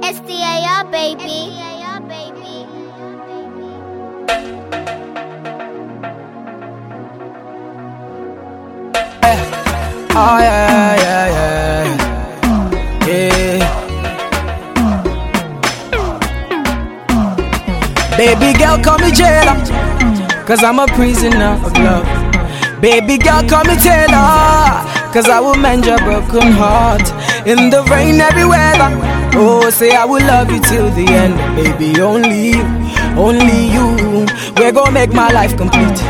SDAR, baby. Oh yeah, yeah, yeah, yeah. Baby girl, call me jailer, 'cause I'm a prisoner of love. Baby girl, call me Taylor, 'cause I will mend your broken heart. In the rain, every weather. Oh, say I will love you till the end. Baby, only you. We're gonna make my life complete.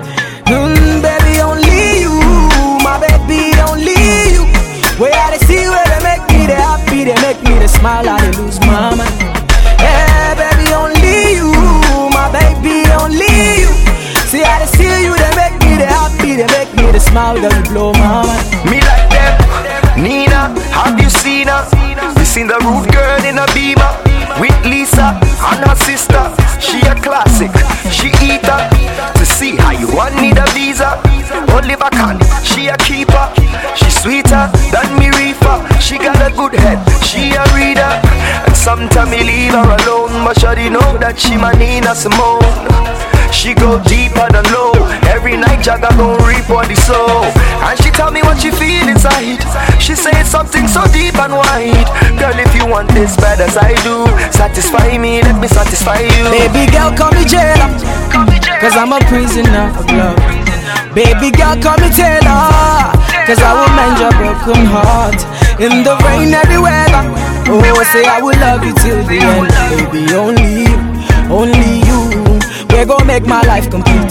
Baby, only you. My baby, only you. Where I see where they make me the happy, they make me the smile, I they lose my mind. Yeah, baby, only you. My baby, only you. See how they see you, they make me the happy, they make me the smile, girl, you blow my mind. Me like them, Nina, have you seen her? You seen the rude girl in a Beamer with Lisa and her sister. She a classic, she eat her. To see how you want need a visa. Oliver Kahn, she a keeper. She sweeter than me reefer. She got a good head, she a reader. And sometimes me leave her alone, but shawty know that she my Nina Simone. She go deeper than low. Every night Jagga gon' reap on the soul. And she tell me what she feel inside. She say it's something so deep and wide. Girl, if you want this bad as I do, satisfy me, let me satisfy you. Baby girl, call me jailer, 'cause I'm a prisoner of love. Baby girl, call me Taylor, 'cause I will mend your broken heart. In the rain, every weather. Oh, say I will love you till the end. Baby, only you. We're gonna make my life complete.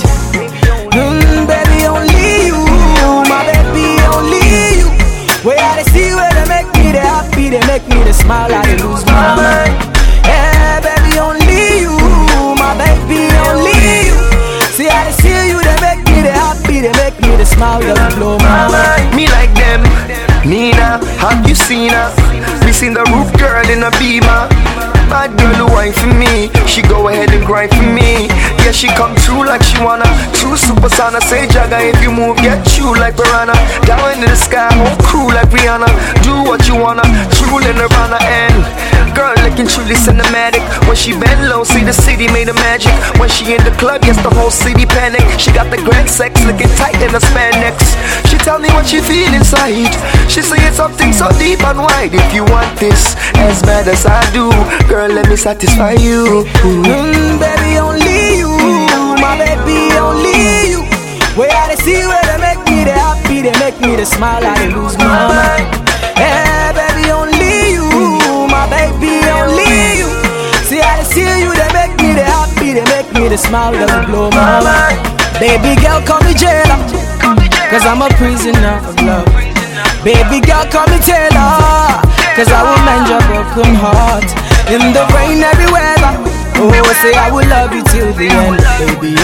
Baby, only you. My baby, only you. Where I see where they make me the happy, they make me the smile, I they lose my mind. Yeah, baby, only you. My baby, only you. See how they see you, they make me the happy, they make me the smile, they blow my mind. Me like them, Nina, have you seen her? We seen the roof girl in a Beamer. Bad girl who whine for me, she go ahead and grind for me. Yeah, she come true like she wanna. True super sana, say Jagga, if you move, get you like Piranha. Down into the sky, whole crew like Rihanna. Do what you wanna, true in Nirvana. And girl looking truly cinematic. When she bend low, see the city made of magic. When she in the club, yes, the whole city panic. She got the grand sex, looking tight in the spandex. She tell me what she feel inside. She say it's something so deep and wide. If you want this as bad as I do, girl, let me satisfy you. Baby, only you. My baby, only you. Where I see where they make me the happy, they make me the smile, I lose my mind. Yeah, baby, only you. My baby, only you. See how they see you, they make me the happy, they make me the smile, they blow my mind. Baby girl, call me jailer, 'cause I'm a prisoner of love. Baby girl, call me Taylor, 'cause I will mend your broken heart. In the rain, every weather. Oh, say I will love you till the end. Baby,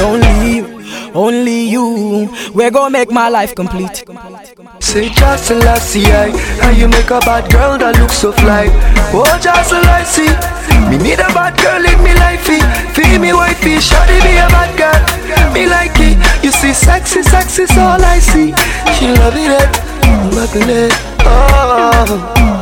only you. We're gonna make my life complete. Say just Selassie, how you make a bad girl that looks so fly. Oh, just Selassie, me need a bad girl in me lifey. Feel me wifey, shawty be a bad girl. Me like it, you see sexy's all I see. She love it, loving it, oh.